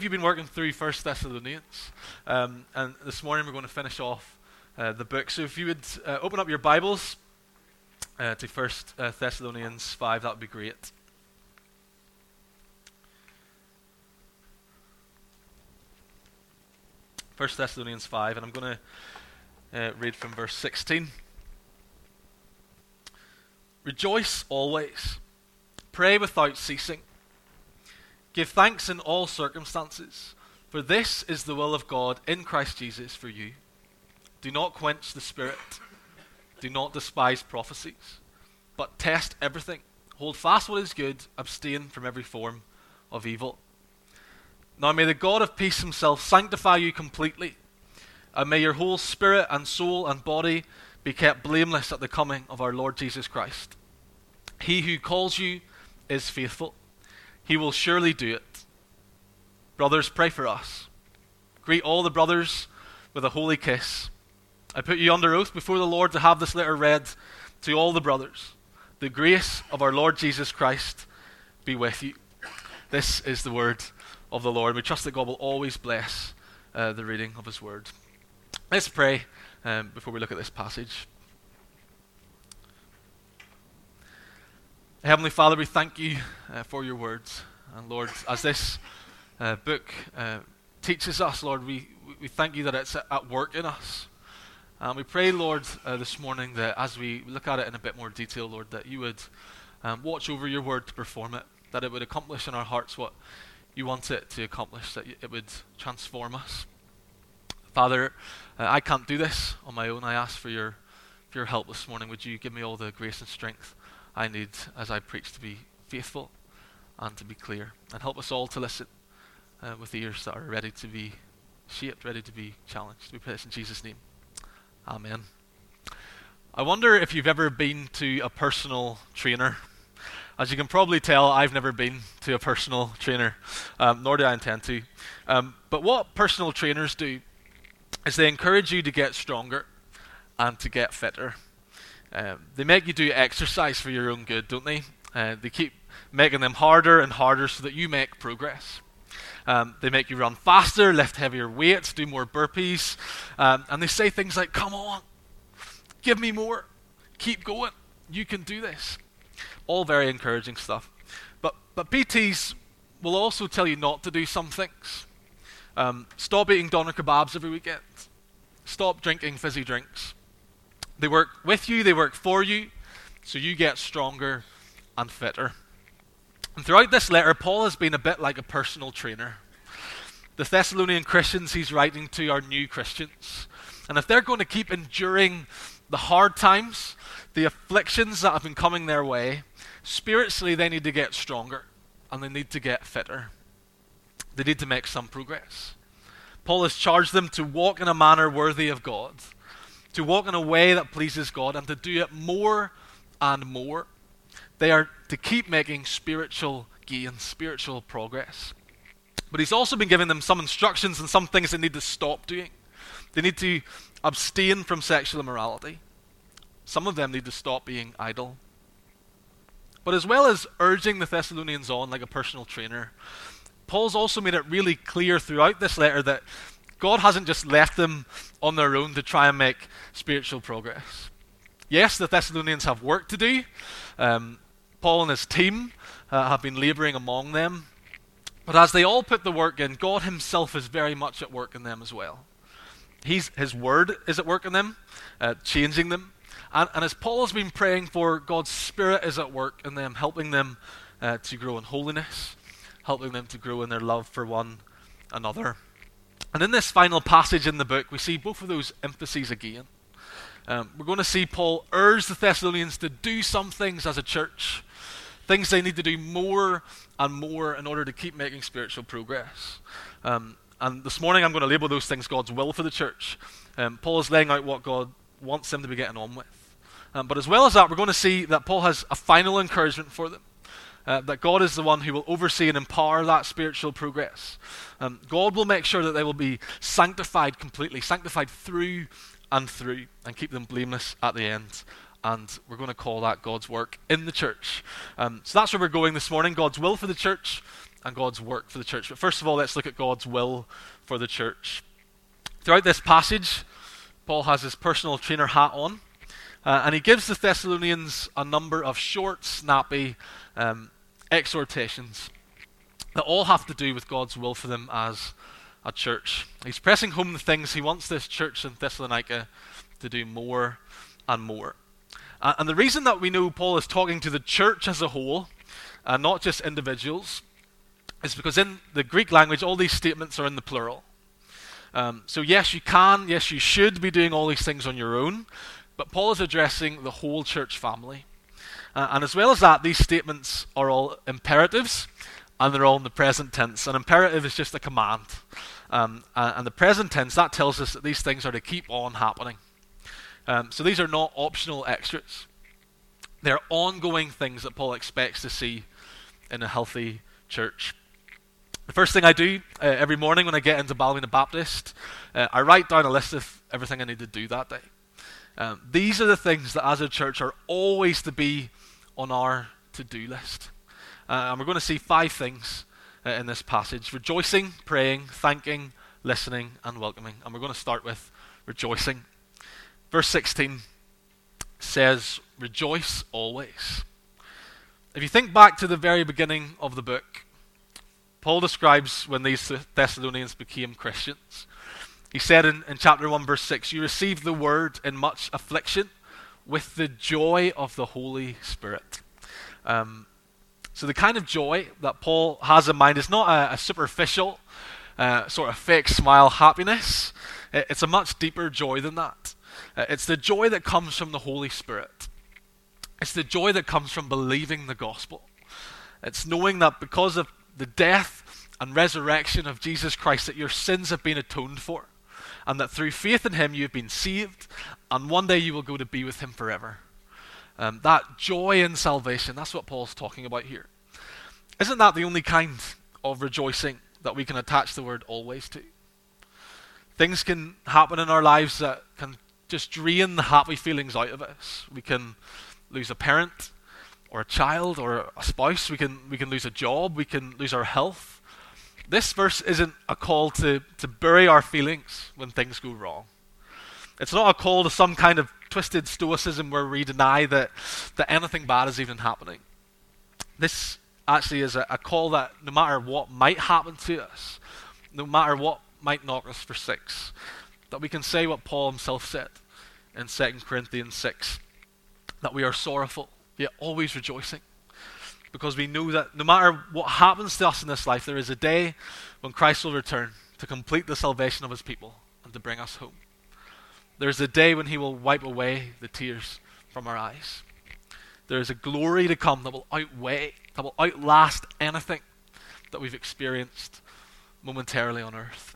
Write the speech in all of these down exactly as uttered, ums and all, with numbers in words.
You've been working through First Thessalonians, um, and this morning we're going to finish off uh, the book. So if you would uh, open up your Bibles uh, to First uh, Thessalonians five, that would be great. First Thessalonians five, and I'm going to uh, read from verse sixteen. Rejoice always, pray without ceasing. Give thanks in all circumstances, for this is the will of God in Christ Jesus for you. Do not quench the Spirit. Do not despise prophecies, but test everything. Hold fast what is good. Abstain from every form of evil. Now may the God of peace himself sanctify you completely, and may your whole spirit and soul and body be kept blameless at the coming of our Lord Jesus Christ. He who calls you is faithful. He will surely do it. Brothers, pray for us. Greet all the brothers with a holy kiss. I put you under oath before the Lord to have this letter read to all the brothers. The grace of our Lord Jesus Christ be with you. This is the word of the Lord. We trust that God will always bless uh, the reading of his word. Let's pray um, before we look at this passage. Heavenly Father, we thank you uh, for your words. And Lord, as this uh, book uh, teaches us, Lord, we, we thank you that it's at work in us. And we pray, Lord, uh, this morning that as we look at it in a bit more detail, Lord, that you would um, watch over your word to perform it, that it would accomplish in our hearts what you want it to accomplish, that it would transform us. Father, uh, I can't do this on my own. I ask for your, for your help this morning. Would you give me all the grace and strength I need as I preach to be faithful and to be clear, and help us all to listen uh, with ears that are ready to be shaped, ready to be challenged. We pray this in Jesus' name. Amen. I wonder if you've ever been to a personal trainer. As you can probably tell, I've never been to a personal trainer, um, nor do I intend to. Um, but what personal trainers do is they encourage you to get stronger and to get fitter. Um, they make you do exercise for your own good, don't they? Uh, they keep making them harder and harder so that you make progress. Um, they make you run faster, lift heavier weights, do more burpees, um, and they say things like, come on, give me more, keep going, you can do this. All very encouraging stuff. But, but P Ts will also tell you not to do some things. Um, stop eating doner kebabs every weekend. Stop drinking fizzy drinks. They work with you, they work for you, so you get stronger and fitter. And throughout this letter, Paul has been a bit like a personal trainer. The Thessalonian Christians he's writing to are new Christians. And if they're going to keep enduring the hard times, the afflictions that have been coming their way, spiritually they need to get stronger and they need to get fitter. They need to make some progress. Paul has charged them to walk in a manner worthy of God, to walk in a way that pleases God, and to do it more and more. They are to keep making spiritual gains, spiritual progress. But he's also been giving them some instructions and some things they need to stop doing. They need to abstain from sexual immorality. Some of them need to stop being idle. But as well as urging the Thessalonians on like a personal trainer, Paul's also made it really clear throughout this letter that God hasn't just left them on their own to try and make spiritual progress. Yes, the Thessalonians have work to do. Um, Paul and his team uh, have been laboring among them. But as they all put the work in, God himself is very much at work in them as well. He's, his word is at work in them, uh, changing them. And, and as Paul has been praying for, God's Spirit is at work in them, helping them uh, to grow in holiness, helping them to grow in their love for one another. And in this final passage in the book, we see both of those emphases again. Um, we're going to see Paul urge the Thessalonians to do some things as a church, things they need to do more and more in order to keep making spiritual progress. Um, and this morning I'm going to label those things God's will for the church. Um, Paul is laying out what God wants them to be getting on with. Um, but as well as that, we're going to see that Paul has a final encouragement for them. Uh, that God is the one who will oversee and empower that spiritual progress. Um, God will make sure that they will be sanctified completely, sanctified through and through, and keep them blameless at the end and we're going to call that God's work in the church. Um, so that's where we're going this morning, God's will for the church and God's work for the church. But first of all, let's look at God's will for the church. Throughout this passage, Paul has his personal trainer hat on, uh, and he gives the Thessalonians a number of short, snappy um, exhortations that all have to do with God's will for them as a church. He's pressing home the things he wants this church in Thessalonica to do more and more. Uh, and the reason that we know Paul is talking to the church as a whole, and uh, not just individuals, is because in the Greek language, all these statements are in the plural. Um, so yes, you can, yes, you should be doing all these things on your own, but Paul is addressing the whole church family. Uh, and as well as that, these statements are all imperatives, and they're all in the present tense. An imperative is just a command. Um, and, and the present tense, that tells us that these things are to keep on happening. Um, so these are not optional extras. They're ongoing things that Paul expects to see in a healthy church. The first thing I do uh, every morning when I get into Ballymena Baptist, uh, I write down a list of everything I need to do that day. Um, these are the things that as a church are always to be on our to-do list. Uh, and we're going to see five things uh, in this passage: rejoicing, praying, thanking, listening, and welcoming. And we're going to start with rejoicing. Verse sixteen says, rejoice always. If you think back to the very beginning of the book, Paul describes when these Thessalonians became Christians. He said in, in chapter one, verse six, you received the word in much affliction with the joy of the Holy Spirit. Um, so the kind of joy that Paul has in mind is not a, a superficial, uh, sort of fake smile happiness. It, it's a much deeper joy than that. Uh, it's the joy that comes from the Holy Spirit. It's the joy that comes from believing the gospel. It's knowing that because of the death and resurrection of Jesus Christ, that your sins have been atoned for, and that through faith in him you have been saved, and one day you will go to be with him forever. Um, that joy in salvation, that's what Paul's talking about here. Isn't that the only kind of rejoicing that we can attach the word always to? Things can happen in our lives that can just drain the happy feelings out of us. We can lose a parent, or a child, or a spouse. We can we can lose a job. We can lose our health. This verse isn't a call to, to bury our feelings when things go wrong. It's not a call to some kind of twisted stoicism where we deny that, that anything bad is even happening. This actually is a, a call that no matter what might happen to us, no matter what might knock us for six, that we can say what Paul himself said in Second Corinthians six, that we are sorrowful, yet always rejoicing. Because we know that no matter what happens to us in this life, there is a day when Christ will return to complete the salvation of his people and to bring us home. There is a day when he will wipe away the tears from our eyes. There is a glory to come that will outweigh, that will outlast anything that we've experienced momentarily on earth.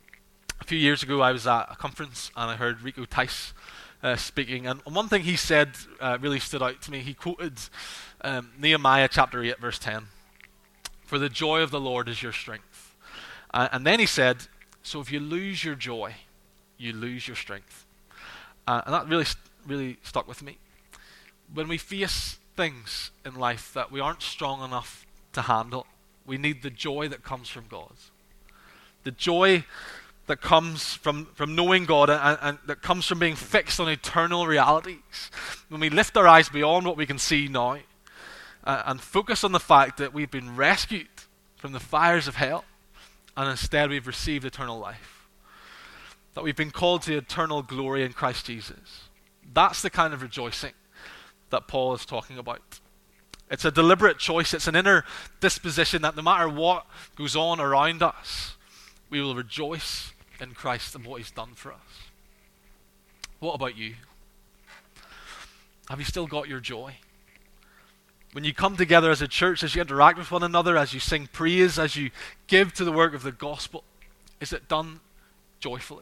A few years ago, I was at a conference and I heard Rico Tice uh, speaking, and one thing he said uh, really stood out to me. He quoted um, Nehemiah chapter eight, verse ten. For the joy of the Lord is your strength. Uh, and then he said, so if you lose your joy, you lose your strength. Uh, and that really, really stuck with me. When we face things in life that we aren't strong enough to handle, we need the joy that comes from God. The joy that comes from, from knowing God and, and that comes from being fixed on eternal realities. When we lift our eyes beyond what we can see now uh, and focus on the fact that we've been rescued from the fires of hell and instead we've received eternal life. That we've been called to eternal glory in Christ Jesus. That's the kind of rejoicing that Paul is talking about. It's a deliberate choice. It's an inner disposition that no matter what goes on around us, we will rejoice in Christ and what he's done for us. What about you? Have you still got your joy? When you come together as a church, as you interact with one another, as you sing praise, as you give to the work of the gospel, is it done joyfully?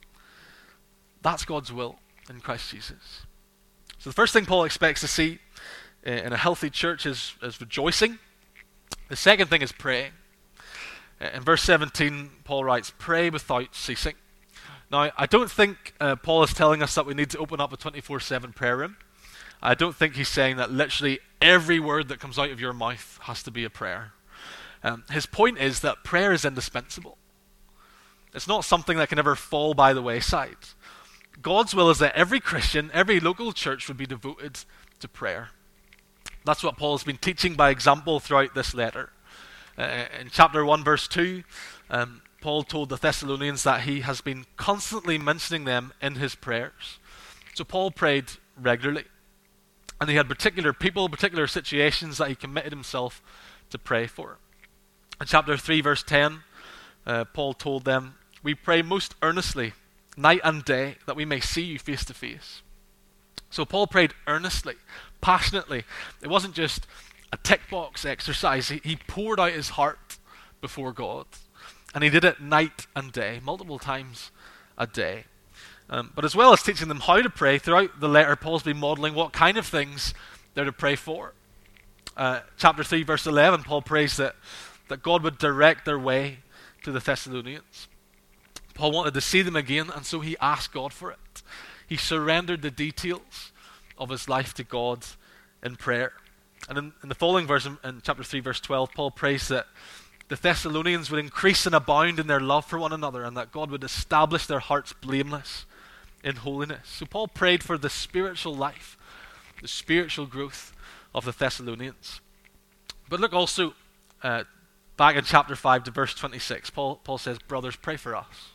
That's God's will in Christ Jesus. So the first thing Paul expects to see uh, in a healthy church is, is rejoicing. The second thing is praying. Uh, in verse seventeen, Paul writes, pray without ceasing. Now, I don't think uh, Paul is telling us that we need to open up a twenty-four seven prayer room. I don't think he's saying that literally every word that comes out of your mouth has to be a prayer. Um, his point is that prayer is indispensable. It's not something that can ever fall by the wayside. God's will is that every Christian, every local church would be devoted to prayer. That's what Paul's been teaching by example throughout this letter. Uh, in chapter one, verse two, um, Paul told the Thessalonians that he has been constantly mentioning them in his prayers. So Paul prayed regularly. And he had particular people, particular situations that he committed himself to pray for. In chapter three, verse ten, uh, Paul told them, "We pray most earnestly, night and day, that we may see you face to face." So Paul prayed earnestly, passionately. It wasn't just a tick box exercise. He, he poured out his heart before God. And he did it night and day, multiple times a day. Um, but as well as teaching them how to pray, throughout the letter, Paul's been modeling what kind of things they're to pray for. Uh, chapter three, verse eleven, Paul prays that, that God would direct their way to the Thessalonians. Paul wanted to see them again, and so he asked God for it. He surrendered the details of his life to God in prayer. And in, in the following verse, in, in chapter three, verse twelve, Paul prays that the Thessalonians would increase and abound in their love for one another, and that God would establish their hearts blameless in holiness. So Paul prayed for the spiritual life, the spiritual growth of the Thessalonians. But look also uh, back in chapter five to verse twenty-six. Paul, Paul says, "Brothers, pray for us."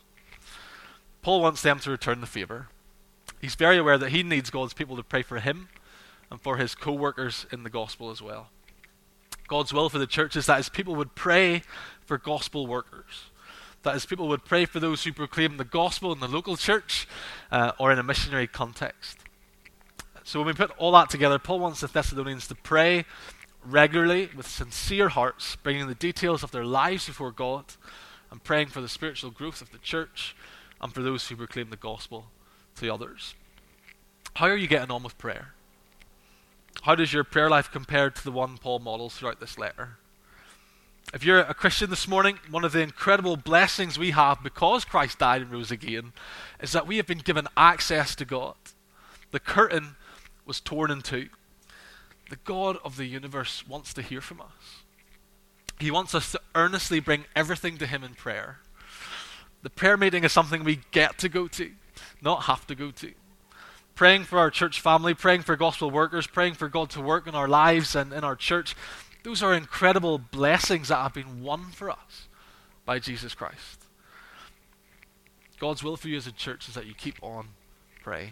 Paul wants them to return the favor. He's very aware that he needs God's people to pray for him and for his co-workers in the gospel as well. God's will for the church is that his people would pray for gospel workers, that his people would pray for those who proclaim the gospel in the local church uh, or in a missionary context. So when we put all that together, Paul wants the Thessalonians to pray regularly with sincere hearts, bringing the details of their lives before God and praying for the spiritual growth of the church and for those who proclaim the gospel to others. How are you getting on with prayer? How does your prayer life compare to the one Paul models throughout this letter? If you're a Christian this morning, one of the incredible blessings we have because Christ died and rose again is that we have been given access to God. The curtain was torn in two. The God of the universe wants to hear from us. He wants us to earnestly bring everything to him in prayer. The prayer meeting is something we get to go to, not have to go to. Praying for our church family, praying for gospel workers, praying for God to work in our lives and in our church, those are incredible blessings that have been won for us by Jesus Christ. God's will for you as a church is that you keep on praying.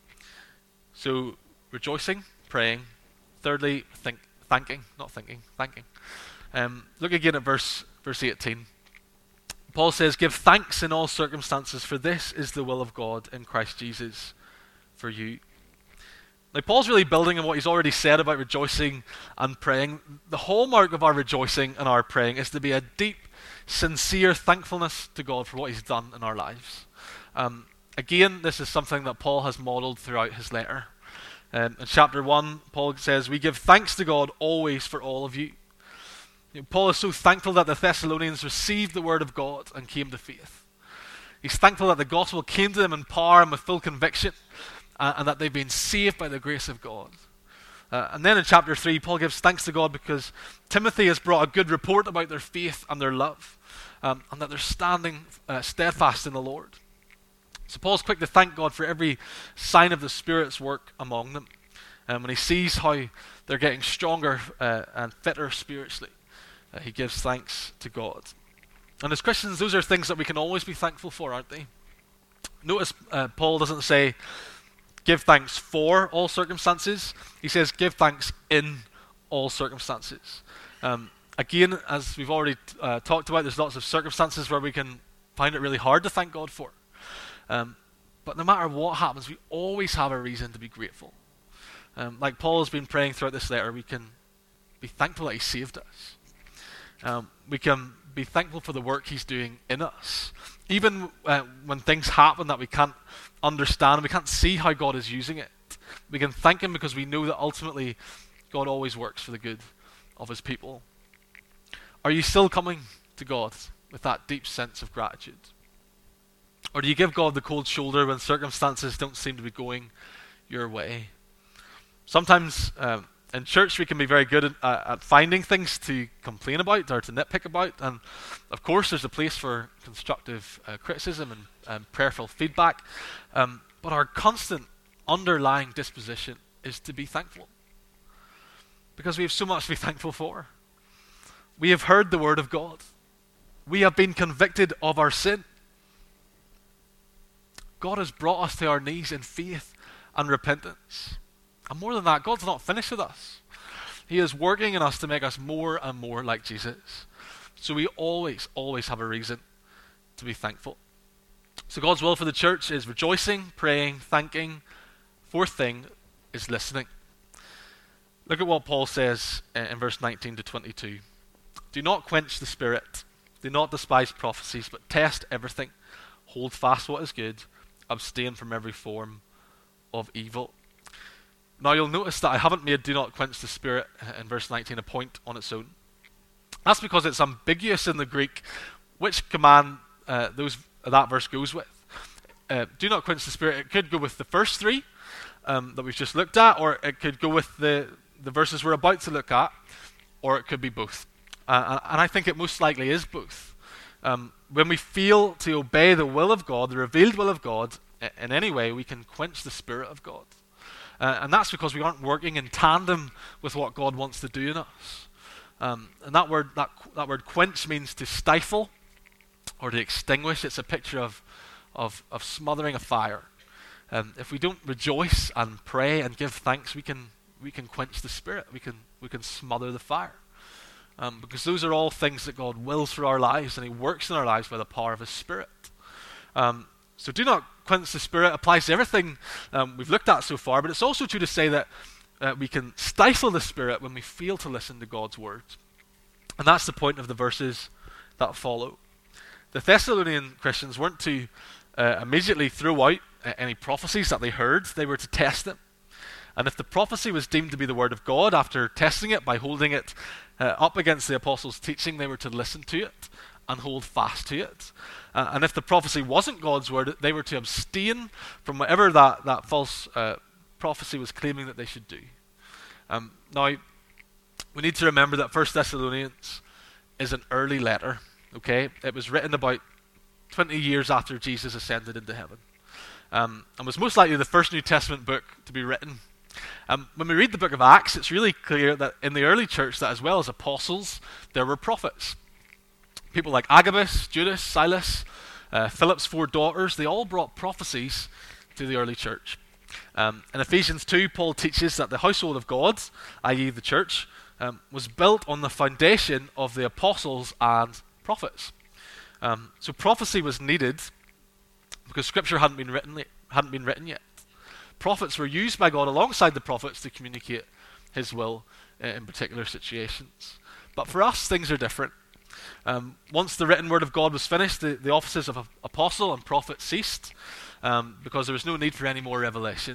So, rejoicing, praying. Thirdly, think, thanking, not thinking, thanking. Um, look again at verse, verse eighteen. Paul says, "Give thanks in all circumstances, for this is the will of God in Christ Jesus for you." Now, Paul's really building on what he's already said about rejoicing and praying. The hallmark of our rejoicing and our praying is to be a deep, sincere thankfulness to God for what he's done in our lives. Um, again, this is something that Paul has modeled throughout his letter. Um, in chapter one, Paul says, "We give thanks to God always for all of you." You know, Paul is so thankful that the Thessalonians received the word of God and came to faith. He's thankful that the gospel came to them in power and with full conviction, uh, and that they've been saved by the grace of God. Uh, and then in chapter three, Paul gives thanks to God because Timothy has brought a good report about their faith and their love, um, and that they're standing uh, steadfast in the Lord. So Paul's quick to thank God for every sign of the Spirit's work among them. And um, when he sees how they're getting stronger uh, and fitter spiritually, uh, he gives thanks to God. And as Christians, those are things that we can always be thankful for, aren't they? Notice uh, Paul doesn't say, give thanks for all circumstances. He says, give thanks in all circumstances. Um, again, as we've already uh, talked about, there's lots of circumstances where we can find it really hard to thank God for. Um, but no matter what happens, we always have a reason to be grateful. Um, like Paul has been praying throughout this letter, we can be thankful that he saved us. Um, we can be thankful for the work he's doing in us. Even uh, when things happen that we can't understand, we can't see how God is using it, we can thank him because we know that ultimately God always works for the good of his people. Are you still coming to God with that deep sense of gratitude? Or do you give God the cold shoulder when circumstances don't seem to be going your way? Sometimes um, in church we can be very good at, uh, at finding things to complain about or to nitpick about, and of course there's a place for constructive uh, criticism and, and prayerful feedback, um, but our constant underlying disposition is to be thankful, because we have so much to be thankful for. We have heard the word of God. We have been convicted of our sin. God has brought us to our knees in faith and repentance. And more than that, God's not finished with us. He is working in us to make us more and more like Jesus. So we always, always have a reason to be thankful. So God's will for the church is rejoicing, praying, thanking. Fourth thing is listening. Look at what Paul says in verse nineteen to twenty-two. Do not quench the spirit. Do not despise prophecies, but test everything. Hold fast what is good. Abstain from every form of evil. Now you'll notice that I haven't made do not quench the spirit in verse nineteen a point on its own. That's because it's ambiguous in the Greek which command uh, those that verse goes with. Uh, do not quench the spirit. It could go with the first three um, that we've just looked at, or it could go with the, the verses we're about to look at, or it could be both. Uh, and I think it most likely is both. Um, when we fail to obey the will of God, the revealed will of God, in any way, we can quench the Spirit of God. Uh, and that's because we aren't working in tandem with what God wants to do in us. Um, and that word, that, that word quench means to stifle or to extinguish. It's a picture of, of, of smothering a fire. Um, if we don't rejoice and pray and give thanks, we can we can quench the Spirit. We can we can smother the fire. Um, because those are all things that God wills for our lives, and He works in our lives by the power of His Spirit. Um, so do not quench the Spirit applies to everything um, we've looked at so far, but it's also true to say that uh, we can stifle the Spirit when we fail to listen to God's word. And that's the point of the verses that follow. The Thessalonian Christians weren't to uh, immediately throw out uh, any prophecies that they heard. They were to test them. And if the prophecy was deemed to be the word of God, after testing it by holding it uh, up against the apostles' teaching, they were to listen to it and hold fast to it. Uh, and if the prophecy wasn't God's word, they were to abstain from whatever that, that false uh, prophecy was claiming that they should do. Um, now, we need to remember that First Thessalonians is an early letter, okay? It was written about twenty years after Jesus ascended into heaven. Um, and was most likely the first New Testament book to be written. Um, when we read the book of Acts, it's really clear that in the early church, that as well as apostles, there were prophets. People like Agabus, Judas, Silas, uh, Philip's four daughters, they all brought prophecies to the early church. Um, in Ephesians two, Paul teaches that the household of God, that is the church, um, was built on the foundation of the apostles and prophets. Um, so prophecy was needed because Scripture hadn't been written, hadn't been written yet. Prophets were used by God alongside the prophets to communicate His will uh, in particular situations. But for us, things are different. Um, once the written word of God was finished, the, the offices of apostle and prophet ceased um, because there was no need for any more revelation.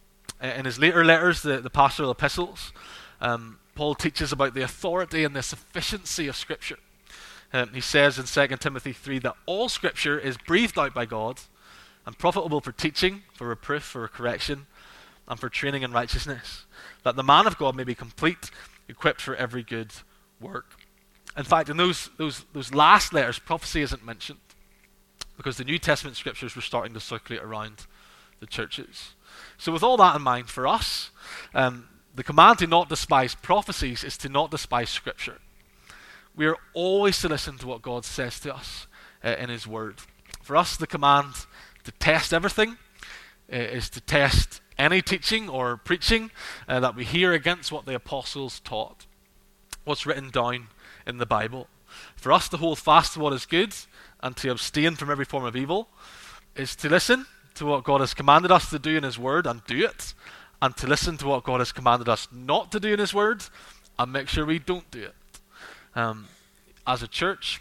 In his later letters, the, the pastoral epistles, um, Paul teaches about the authority and the sufficiency of Scripture. Um, he says in Second Timothy three that all Scripture is breathed out by God and profitable for teaching, for reproof, for correction, and for training in righteousness, that the man of God may be complete, equipped for every good work. In fact, in those, those, those last letters, prophecy isn't mentioned because the New Testament scriptures were starting to circulate around the churches. So with all that in mind, for us, um, the command to not despise prophecies is to not despise Scripture. We are always to listen to what God says to us uh, in His Word. For us, the command to test everything uh, is to test any teaching or preaching uh, that we hear against what the apostles taught, what's written down in the Bible. For us to hold fast to what is good and to abstain from every form of evil is to listen to what God has commanded us to do in His Word and do it, and to listen to what God has commanded us not to do in His Word and make sure we don't do it. Um, as a church,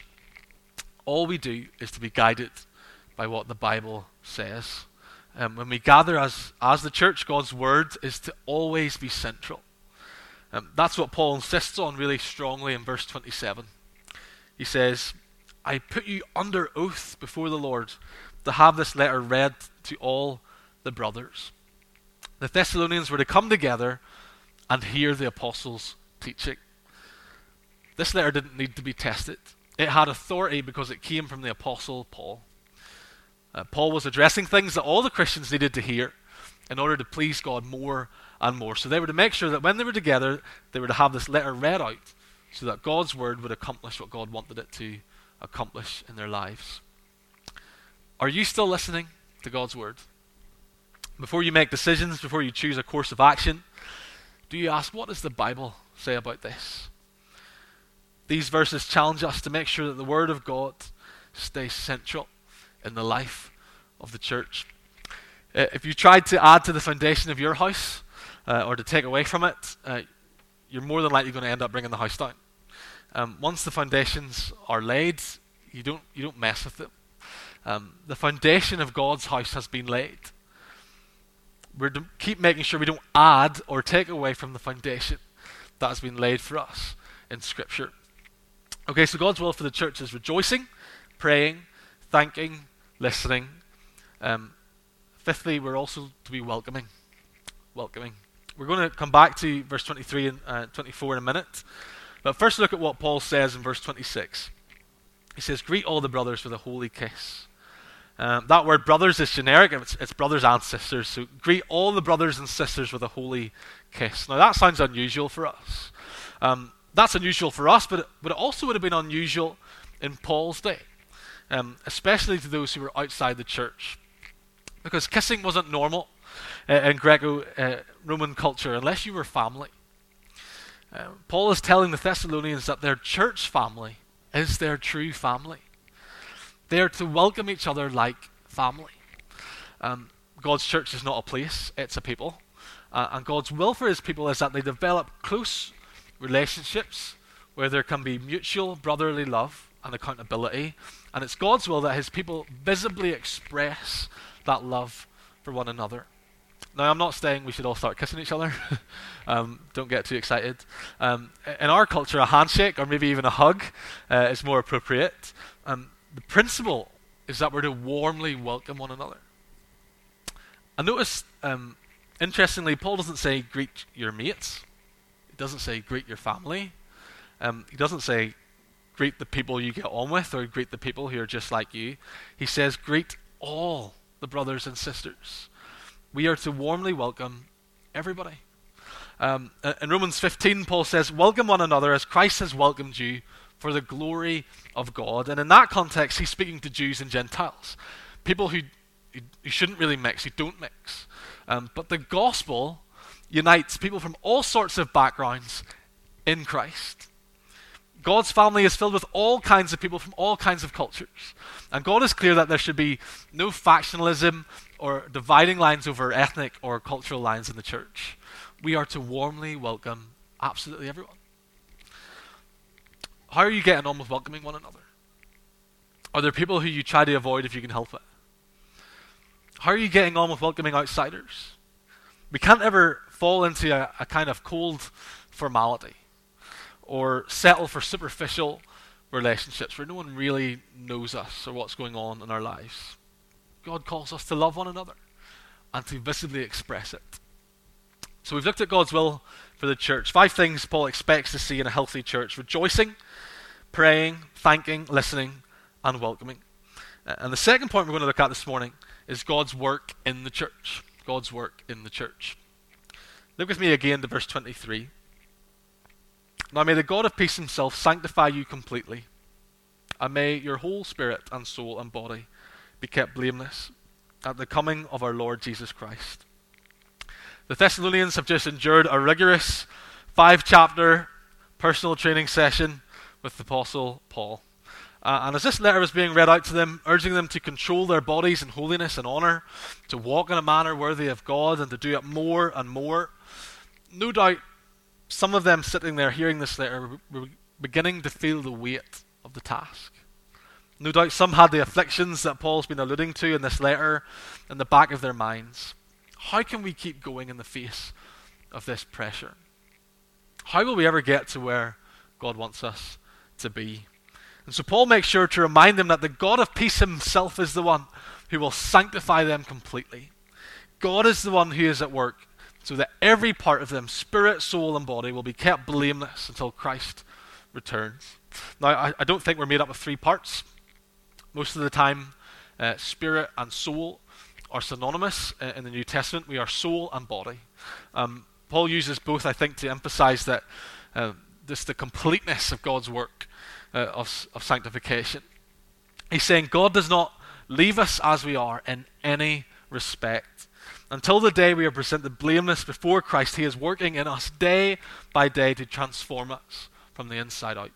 all we do is to be guided by what the Bible says. Um, when we gather as, as the church, God's Word is to always be central. Um, that's what Paul insists on really strongly in verse twenty-seven. He says, I put you under oath before the Lord to have this letter read to all the brothers. The Thessalonians were to come together and hear the apostles' teaching. This letter didn't need to be tested. It had authority because it came from the apostle Paul. Uh, Paul was addressing things that all the Christians needed to hear in order to please God more and more. So they were to make sure that when they were together, they were to have this letter read out so that God's word would accomplish what God wanted it to accomplish in their lives. Are you still listening to God's word? Before you make decisions, before you choose a course of action, do you ask, what does the Bible say about this? These verses challenge us to make sure that the word of God stays central in the life of the church. Uh, if you tried to add to the foundation of your house uh, or to take away from it, uh, you're more than likely going to end up bringing the house down. Um, once the foundations are laid, you don't you don't mess with them. Um, the foundation of God's house has been laid. We're to keep making sure we don't add or take away from the foundation that has been laid for us in Scripture. Okay, so God's will for the church is rejoicing, praying, thanking, listening. Um, fifthly, we're also to be welcoming. Welcoming. We're going to come back to verse twenty-three and uh, twenty-four in a minute. But first look at what Paul says in verse twenty-six. He says, greet all the brothers with a holy kiss. Um, that word brothers is generic. It's, it's brothers and sisters. So greet all the brothers and sisters with a holy kiss. Now that sounds unusual for us. Um, that's unusual for us, but it, but it also would have been unusual in Paul's day. Um, especially to those who were outside the church. Because kissing wasn't normal uh, in Greco-Roman uh, culture unless you were family. Uh, Paul is telling the Thessalonians that their church family is their true family. They are to welcome each other like family. Um, God's church is not a place, it's a people. Uh, and God's will for his people is that they develop close relationships where there can be mutual brotherly love and accountability. And it's God's will that his people visibly express that love for one another. Now, I'm not saying we should all start kissing each other. um, don't get too excited. Um, in our culture, a handshake or maybe even a hug uh, is more appropriate. Um, the principle is that we're to warmly welcome one another. I notice, um, interestingly, Paul doesn't say greet your mates. He doesn't say greet your family. Um, he doesn't say greet the people you get on with or greet the people who are just like you. He says greet all the brothers and sisters. We are to warmly welcome everybody. Um, in Romans fifteen, Paul says, welcome one another as Christ has welcomed you for the glory of God. And in that context, he's speaking to Jews and Gentiles. People who, who shouldn't really mix, who don't mix. Um, but the gospel unites people from all sorts of backgrounds in Christ. God's family is filled with all kinds of people from all kinds of cultures. And God is clear that there should be no factionalism or dividing lines over ethnic or cultural lines in the church. We are to warmly welcome absolutely everyone. How are you getting on with welcoming one another? Are there people who you try to avoid if you can help it? How are you getting on with welcoming outsiders? We can't ever fall into a, a kind of cold formality or settle for superficial relationships where no one really knows us or what's going on in our lives. God calls us to love one another and to visibly express it. So we've looked at God's will for the church. Five things Paul expects to see in a healthy church: rejoicing, praying, thanking, listening, and welcoming. Uh, and the second point we're going to look at this morning is God's work in the church. God's work in the church. Look with me again to verse twenty-three. Now may the God of peace himself sanctify you completely, and may your whole spirit and soul and body be kept blameless at the coming of our Lord Jesus Christ. The Thessalonians have just endured a rigorous five-chapter personal training session with the Apostle Paul. Uh, and as this letter was being read out to them, urging them to control their bodies in holiness and honor, to walk in a manner worthy of God, and to do it more and more, no doubt some of them sitting there hearing this letter were beginning to feel the weight of the task. No doubt some had the afflictions that Paul's been alluding to in this letter in the back of their minds. How can we keep going in the face of this pressure? How will we ever get to where God wants us to be? And so Paul makes sure to remind them that the God of peace himself is the one who will sanctify them completely. God is the one who is at work so that every part of them, spirit, soul, and body, will be kept blameless until Christ returns. Now, I, I don't think we're made up of three parts. Most of the time, uh, spirit and soul are synonymous uh, in the New Testament. We are soul and body. Um, Paul uses both, I think, to emphasize that uh, this the completeness of God's work uh, of, of sanctification. He's saying God does not leave us as we are in any respect. Until the day we are presented blameless before Christ, he is working in us day by day to transform us from the inside out.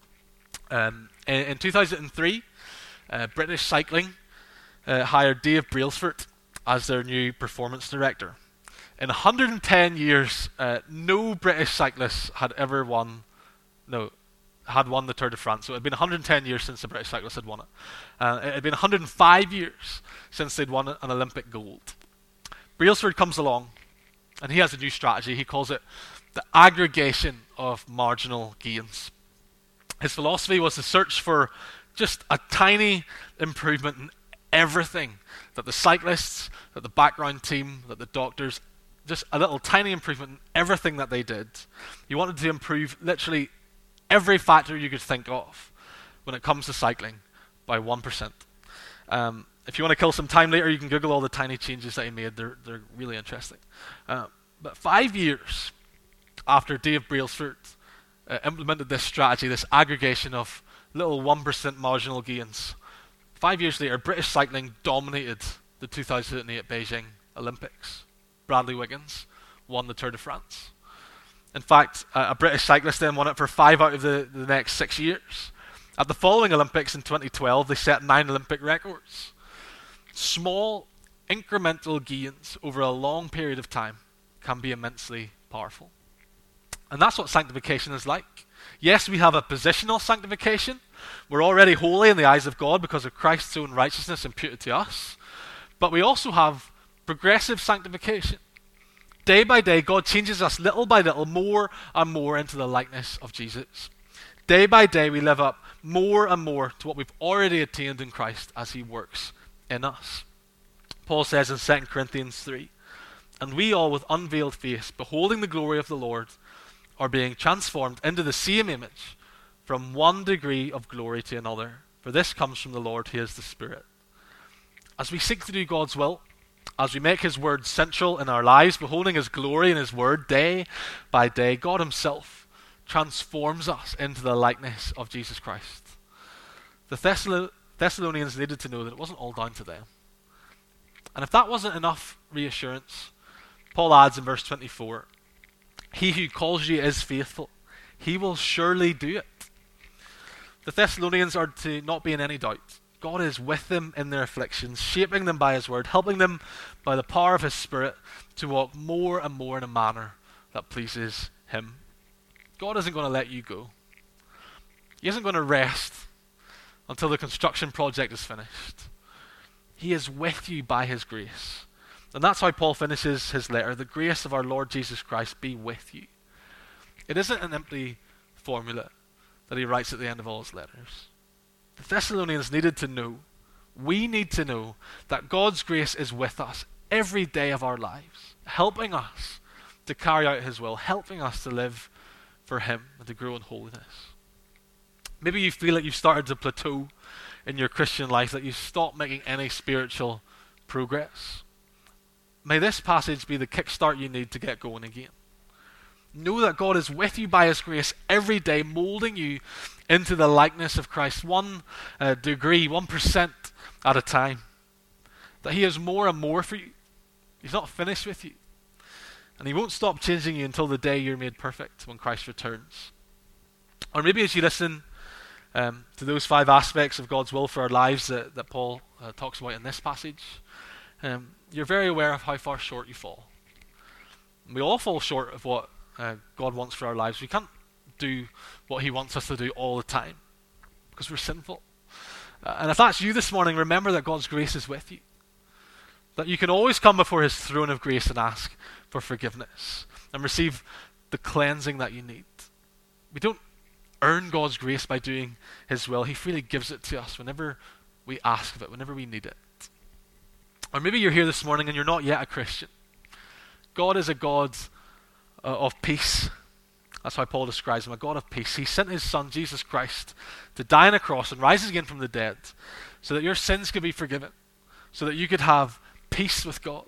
Um, in, in two thousand three, uh, British Cycling uh, hired Dave Brailsford as their new performance director. In one hundred ten years, uh, no British cyclist had ever won, no, had won the Tour de France. So it had been one hundred ten years since the British cyclist had won it. Uh, it had been one hundred five years since they'd won an Olympic gold. Brailsford comes along, and he has a new strategy. He calls it the aggregation of marginal gains. His philosophy was to search for just a tiny improvement in everything that the cyclists, that the background team, that the doctors, just a little tiny improvement in everything that they did. He wanted to improve literally every factor you could think of when it comes to cycling by one percent. Um, if you want to kill some time later, you can Google all the tiny changes that he made. They're, they're really interesting. Uh, but five years after Dave Brailsford uh, implemented this strategy, this aggregation of little one percent marginal gains, five years later, British cycling dominated the two thousand eight Beijing Olympics. Bradley Wiggins won the Tour de France. In fact, uh, a British cyclist then won it for five out of the, the next six years. At the following Olympics in twenty twelve, they set nine Olympic records. Small, incremental gains over a long period of time can be immensely powerful. And that's what sanctification is like. Yes, we have a positional sanctification. We're already holy in the eyes of God because of Christ's own righteousness imputed to us. But we also have progressive sanctification. Day by day, God changes us little by little, more and more into the likeness of Jesus. Day by day, we live up more and more to what we've already attained in Christ as he works in us. Paul says in Second Corinthians three, "And we all with unveiled face, beholding the glory of the Lord, are being transformed into the same image from one degree of glory to another. For this comes from the Lord, who is the Spirit." As we seek to do God's will, as we make his word central in our lives, beholding his glory in his word day by day, God himself transforms us into the likeness of Jesus Christ. The Thessal- Thessalonians needed to know that it wasn't all down to them. And if that wasn't enough reassurance, Paul adds in verse twenty-four, "He who calls you is faithful. He will surely do it." The Thessalonians are to not be in any doubt. God is with them in their afflictions, shaping them by his word, helping them by the power of his Spirit to walk more and more in a manner that pleases him. God isn't going to let you go. He isn't going to rest until the construction project is finished. He is with you by his grace. And that's how Paul finishes his letter. "The grace of our Lord Jesus Christ be with you." It isn't an empty formula that he writes at the end of all his letters. The Thessalonians needed to know, we need to know, that God's grace is with us every day of our lives, helping us to carry out his will, helping us to live for him and to grow in holiness. Maybe you feel like you've started to plateau in your Christian life, that you've stopped making any spiritual progress. May this passage be the kickstart you need to get going again. Know that God is with you by his grace every day, molding you into the likeness of Christ, one uh, degree, one percent at a time. That he has more and more for you. He's not finished with you. And he won't stop changing you until the day you're made perfect, when Christ returns. Or maybe as you listen um, to those five aspects of God's will for our lives that, that Paul uh, talks about in this passage, um, you're very aware of how far short you fall. We all fall short of what uh, God wants for our lives. We can't do what he wants us to do all the time because we're sinful. Uh, and if that's you this morning, remember that God's grace is with you. That you can always come before his throne of grace and ask for forgiveness and receive the cleansing that you need. We don't earn God's grace by doing his will. He freely gives it to us whenever we ask of it, whenever we need it. Or maybe you're here this morning and you're not yet a Christian. God is a God uh, of peace. That's how Paul describes him, a God of peace. He sent his son, Jesus Christ, to die on a cross and rise again from the dead so that your sins could be forgiven, so that you could have peace with God.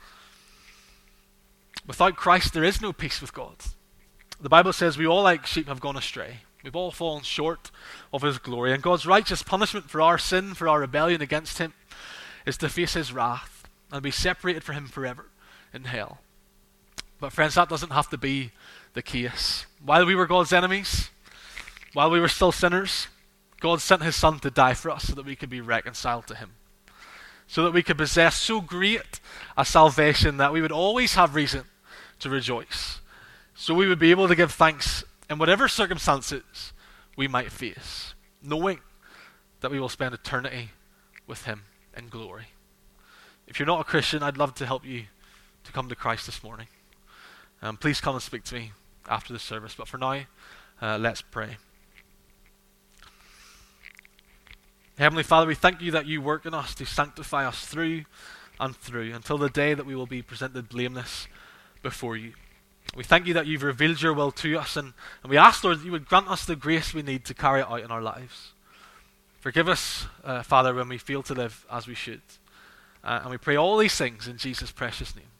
Without Christ, there is no peace with God. The Bible says we all like sheep have gone astray. We've all fallen short of his glory. And God's righteous punishment for our sin, for our rebellion against him, is to face his wrath and be separated from him forever in hell. But friends, that doesn't have to be the case. While we were God's enemies, while we were still sinners, God sent his son to die for us so that we could be reconciled to him. So that we could possess so great a salvation that we would always have reason to rejoice. So we would be able to give thanks in whatever circumstances we might face, knowing that we will spend eternity with him in glory. If you're not a Christian, I'd love to help you to come to Christ this morning. Um, please come and speak to me after the service. But for now, uh, let's pray. Heavenly Father, we thank you that you work in us to sanctify us through and through until the day that we will be presented blameless before you. We thank you that you've revealed your will to us, and, and we ask, Lord, that you would grant us the grace we need to carry it out in our lives. Forgive us, uh, Father, when we fail to live as we should. Uh, and we pray all these things in Jesus' precious name.